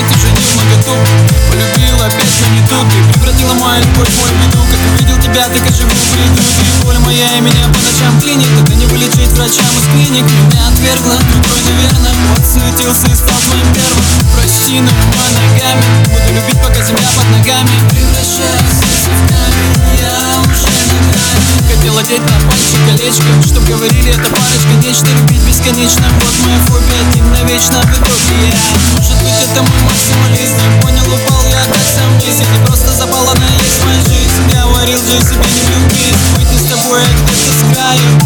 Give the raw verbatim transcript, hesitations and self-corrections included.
хотеть уже не в моготу. Полюбила опять, но не тут. Ты превратила мою любовь в мой беду. Как увидел тебя, так и живу в бреду. Ты воля моя и меня по ночам клинит. Это не вылечить врачам из клиник. Меня отвергла, другой, наверное. Вот суетился и стал твоим первым. Прости, но мы ногами. Буду любить, пока земля под ногами. Превращаю сердце в камень, я уже на грани. Хотел одеть на пальчик колечко, чтоб говорили, это парочка, нечто. Любить бесконечно, вот моя фобия. Один навечно в итоге я. Может быть, это мой максимализм. Не понял, упал я так сам вниз. И не просто запала на есть моя жизнь. Говорил же себе, не влюбись. Быть не с тобой, а где-то с краю.